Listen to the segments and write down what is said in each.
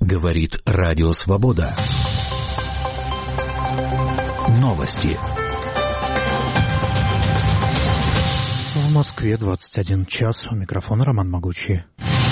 Говорит Радио Свобода. Новости. В Москве 21 час. У микрофона Роман Могучий.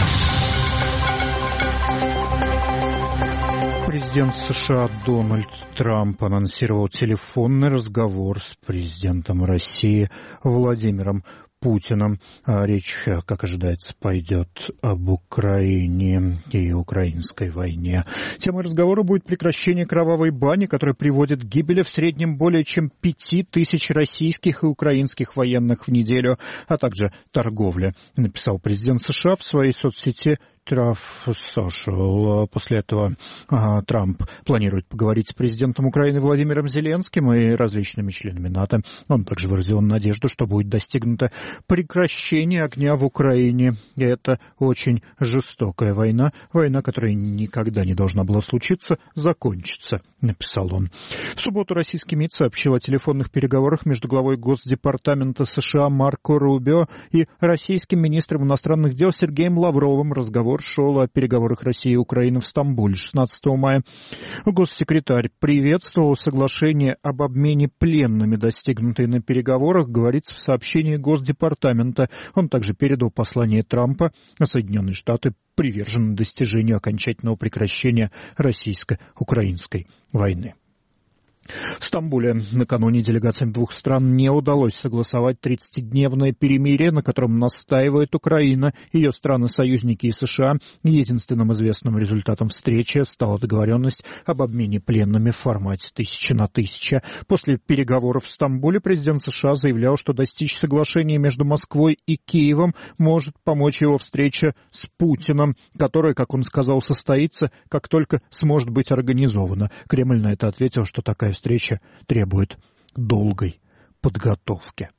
Президент США Дональд Трамп анонсировал телефонный разговор с президентом России Владимиром Путиным. Речь, как ожидается, пойдет об Украине и украинской войне. Темой разговора будет прекращение кровавой бани, которая приводит к гибели в среднем более чем 5000 российских и украинских военных в неделю, а также торговля, написал президент США в своей соцсети Truth Social. После этого Трамп планирует поговорить с президентом Украины Владимиром Зеленским и различными членами НАТО. Он также выразил надежду, что будет достигнуто прекращение огня в Украине. И это очень жестокая война. Война, которая никогда не должна была случиться, закончится, написал он. В субботу российский МИД сообщил о телефонных переговорах между главой Госдепартамента США Марко Рубио и российским министром иностранных дел Сергеем Лавровым. Разговор шел о переговорах России и Украины в Стамбуле 16 мая. Госсекретарь приветствовал соглашение об обмене пленными, достигнутые на переговорах, говорится в сообщении Госдепартамента. Он также передал послание Трампа, а Соединенные Штаты привержены достижению окончательного прекращения российско-украинской войны. В Стамбуле накануне делегациям двух стран не удалось согласовать 30-дневное перемирие, на котором настаивает Украина, ее страны-союзники и США. Единственным известным результатом встречи стала договоренность об обмене пленными в формате 1000 на 1000. После переговоров в Стамбуле президент США заявлял, что достичь соглашения между Москвой и Киевом может помочь его встреча с Путиным, которая, как он сказал, состоится, как только сможет быть организована. Кремль на это ответил, что такая встреча требует долгой подготовки.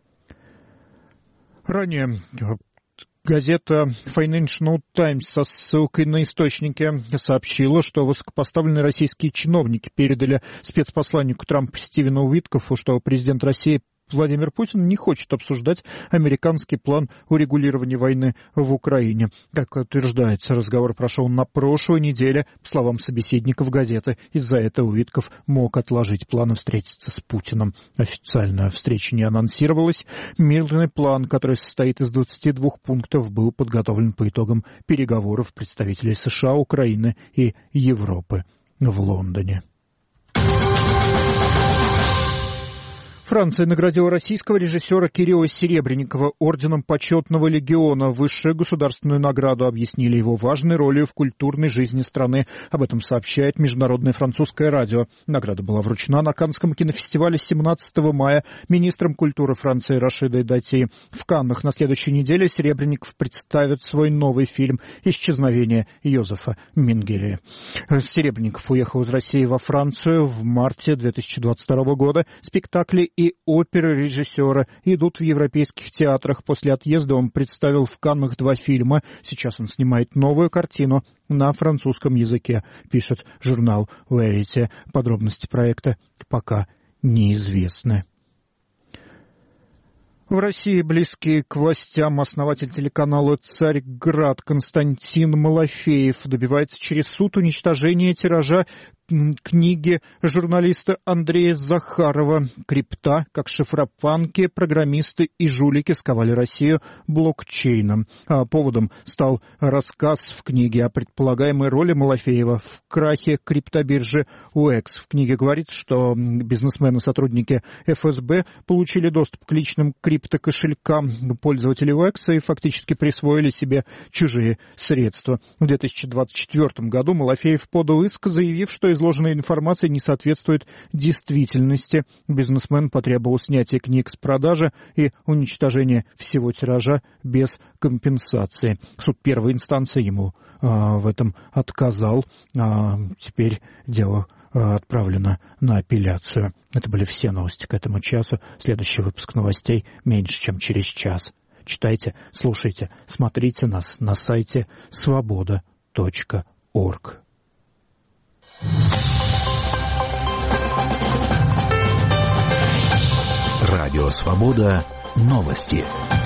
Ранее газета Financial Times со ссылкой на источники сообщила, что высокопоставленные российские чиновники передали спецпосланнику Трампа Стивену Уиткофу, что президент России Владимир Путин не хочет обсуждать американский план урегулирования войны в Украине. Как утверждается, разговор прошел на прошлой неделе. По словам собеседников газеты, из-за этого Уитков мог отложить планы встретиться с Путиным. Официальная встреча не анонсировалась. Мирный план, который состоит из 22 пунктов, был подготовлен по итогам переговоров представителей США, Украины и Европы в Лондоне. Франция наградила российского режиссера Кирилла Серебренникова орденом Почетного легиона. Высшую государственную награду объяснили его важной ролью в культурной жизни страны. Об этом сообщает Международное французское радио. Награда была вручена на Каннском кинофестивале 17 мая министром культуры Франции Рашидой Дати. В Каннах на следующей неделе Серебренников представит свой новый фильм «Исчезновение Йозефа Менгеле». Серебренников уехал из России во Францию в марте 2022 года. Спектакли и оперы режиссера идут в европейских театрах. После отъезда он представил в Каннах 2 фильма. Сейчас он снимает новую картину на французском языке, пишет журнал Verity. Подробности проекта пока неизвестны. В России близкий к властям основатель телеканала «Царьград» Константин Малафеев добивается через суд уничтожения тиража книги журналиста Андрея Захарова «Крипта. Как шифропанки, программисты и жулики сковали Россию блокчейном». Поводом стал рассказ в книге о предполагаемой роли Малафеева в крахе криптобиржи OX. В книге говорится, что бизнесмены-сотрудники ФСБ получили доступ к личным криптокошелькам пользователей OX и фактически присвоили себе чужие средства. В 2024 году Малафеев подал иск, заявив, что изложенная информация не соответствует действительности. Бизнесмен потребовал снятия книг с продажи и уничтожения всего тиража без компенсации. Суд первой инстанции ему в этом отказал. Теперь дело отправлено на апелляцию. Это были все новости к этому часу. Следующий выпуск новостей меньше, чем через час. Читайте, слушайте, смотрите нас на сайте svoboda.org. Радио Свобода. Новости.